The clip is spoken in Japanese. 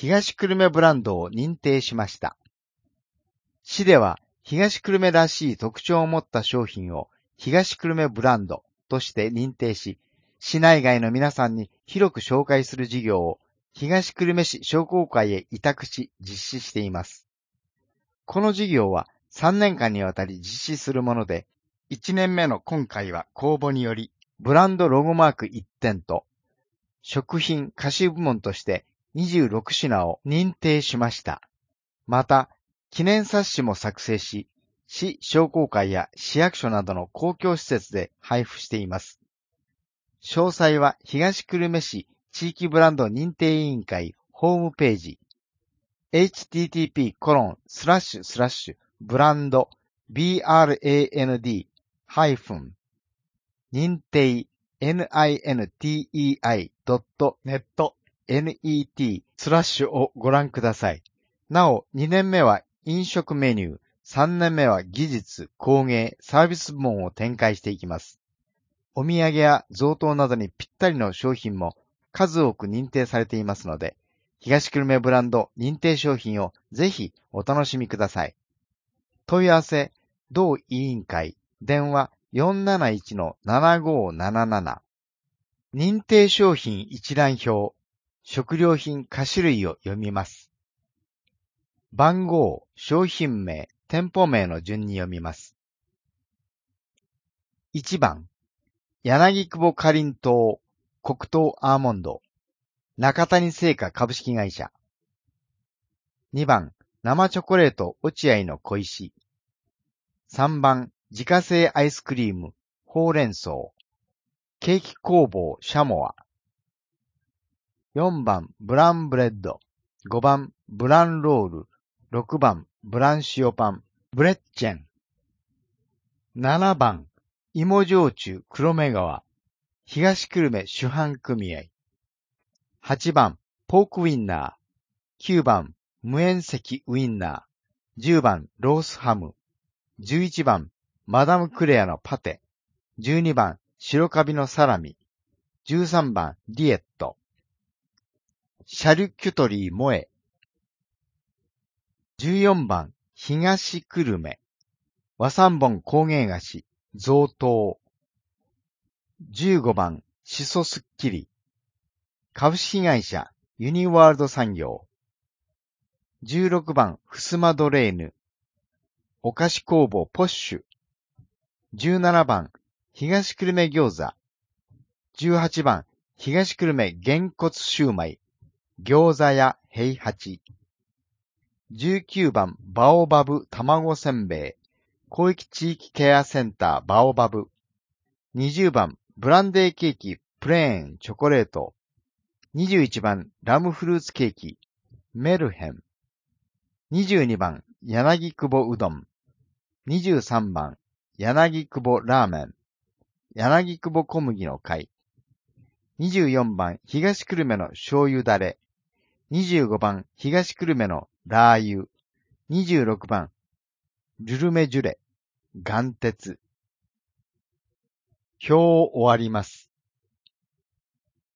東久留米ブランドを認定しました。市では東久留米らしい特徴を持った商品を東久留米ブランドとして認定し、市内外の皆さんに広く紹介する事業を東久留米市商工会へ委託し実施しています。この事業は3年間にわたり実施するもので、1年目の今回は公募により、ブランドロゴマーク1点と、食品菓子部門として26品を認定しました。また、記念冊子も作成し、市商工会や市役所などの公共施設で配布しています。詳細は東久留米市地域ブランド認定委員会ホームページ http://brand-認定nintei.net をご覧ください。なお、2年目は飲食メニュー、3年目は技術、工芸、サービス部門を展開していきます。お土産や贈答などにぴったりの商品も数多く認定されていますので、東久留米ブランド認定商品をぜひお楽しみください。問い合わせ、同委員会、電話 471-7577 認定商品一覧表、食料品菓子類を読みます。番号、商品名、店舗名の順に読みます。1番、柳久保かりんとう、黒糖アーモンド、中谷製菓株式会社。2番、生チョコレート落合の小石。3番、自家製アイスクリーム、ほうれん草。ケーキ工房シャモア。4番、ブランブレッド。5番、ブランロール。6番、ブラン塩パン、ブレッチェン。7番、芋焼酎黒目川。東久留米主販組合。8番、ポークウィンナー。9番、無塩石ウィンナー。10番、ロースハム。11番、マダムクレアのパテ。12番、白カビのサラミ。13番、リエット。シャルキュトリーモエ。14番、東久留米。和三盆工芸菓子、贈答。15番、しそすっきり。株式会社、ユニワールド産業。16番、ふすまドレーヌ。お菓子工房ポッシュ。17番、東久留米餃子。18番、東久留米げんこつシューマイ。餃子屋平八。19番、バオバブ卵せんべい。広域地域ケアセンターバオバブ。20番、ブランデーケーキプレーンチョコレート。21番、ラムフルーツケーキメルヘン。22番、柳久保うどん。23番、柳久保ラーメン。柳久保小麦の会。24番、東久留米の醤油だれ。25番、東久留米のラー油。26番、ルルメジュレ、岩鉄。表を終わります。